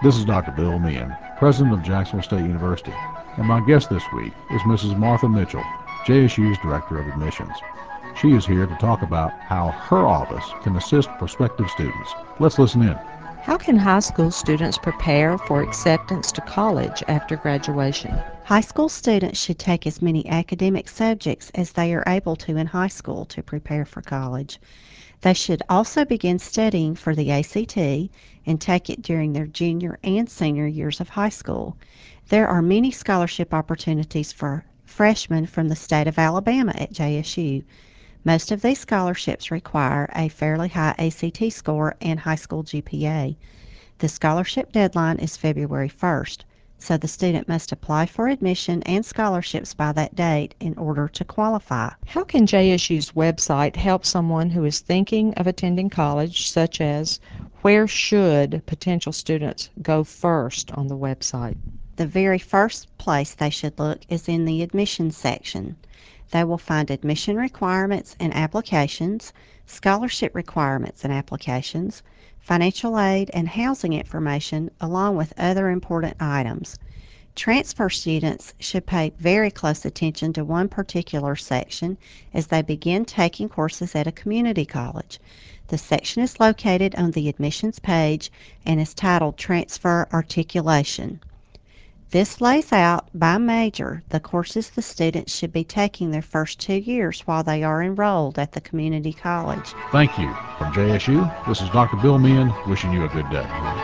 This is Dr. Bill Meehan, President of Jacksonville State University, and my guest this week is Mrs. Martha Mitchell, JSU's Director of Admissions. She is here to talk about how her office can assist prospective students. Let's listen in. How can high school students prepare for acceptance to college after graduation? High school students should take as many academic subjects as they are able to in high school to prepare for college. They should also begin studying for the ACT and take it during their junior and senior years of high school. There are many scholarship opportunities for freshmen from the state of Alabama at JSU. Most of these scholarships require a fairly high ACT score and high school GPA. The scholarship deadline is February 1st, so the student must apply for admission and scholarships by that date in order to qualify. How can JSU's website help someone who is thinking of attending college, such as where should potential students go first on the website? The very first place they should look is in the admissions section. They will find admission requirements and applications, scholarship requirements and applications, financial aid and housing information, along with other important items. Transfer students should pay very close attention to one particular section as they begin taking courses at a community college. The section is located on the admissions page and is titled Transfer Articulation. This lays out by major the courses the students should be taking their first 2 years while they are enrolled at the community college. Thank you. From JSU, this is Dr. Bill Meehan wishing you a good day.